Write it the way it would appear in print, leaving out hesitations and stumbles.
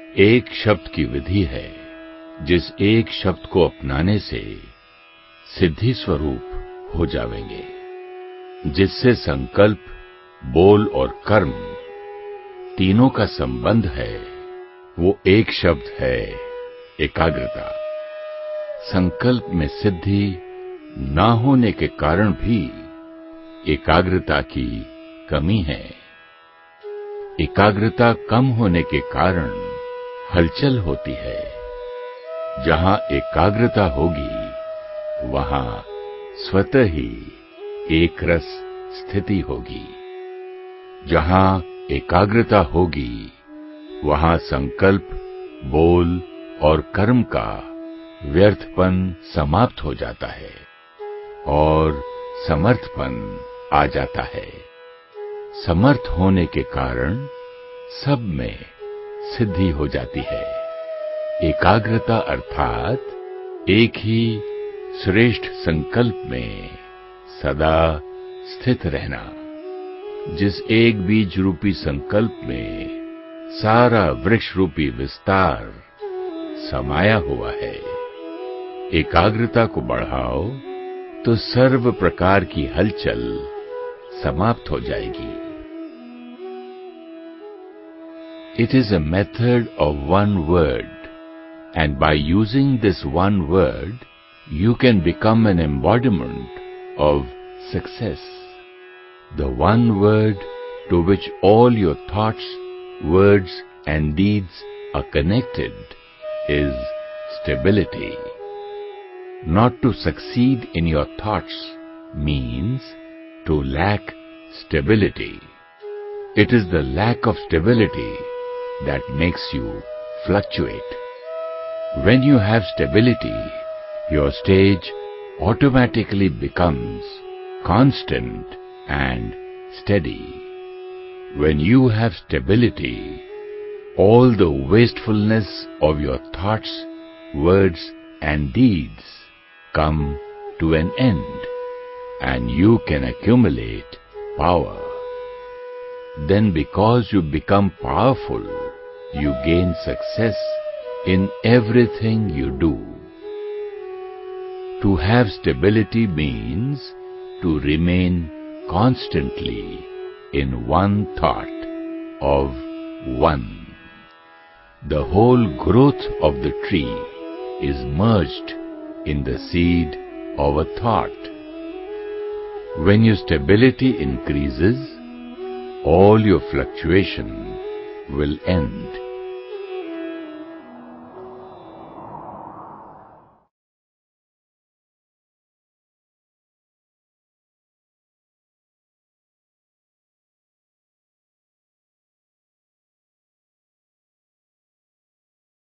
एक शब्द की विधि है, जिस एक शब्द को अपनाने से सिद्धि स्वरूप हो जावेंगे, जिससे संकल्प, बोल और कर्म तीनों का संबंध है। वो एक शब्द है एकाग्रता। संकल्प में सिद्धि ना होने के कारण भी एकाग्रता की कमी है। एकाग्रता कम होने के कारण हलचल होती है। जहां एकाग्रता होगी वहां स्वतः ही एक रस स्थिति होगी। जहां एकाग्रता होगी वहां संकल्प, बोल और कर्म का व्यर्थपन समाप्त हो जाता है और समर्थपन आ जाता है। समर्थ होने के कारण सब में सिद्धि हो जाती है। एकाग्रता अर्थात एक ही श्रेष्ठ संकल्प में सदा स्थित रहना। जिस एक बीज रूपी संकल्प में सारा वृक्ष रूपी विस्तार समाया हुआ है। एकाग्रता को बढ़ाओ तो सर्व प्रकार की हलचल समाप्त हो जाएगी। It is a method of one word, and by using this one word, you can become an embodiment of success. The one word to which all your thoughts, words and deeds are connected is stability. Not to succeed in your thoughts means to lack stability. It is the lack of stability that makes you fluctuate. When you have stability, your stage automatically becomes constant and steady. When you have stability, all the wastefulness of your thoughts, words and deeds come to an end, and you can accumulate power. Then because you become powerful, you gain success in everything you do. To have stability means to remain constantly in one thought of one. The whole growth of the tree is merged in the seed of a thought. When your stability increases, all your fluctuation will end.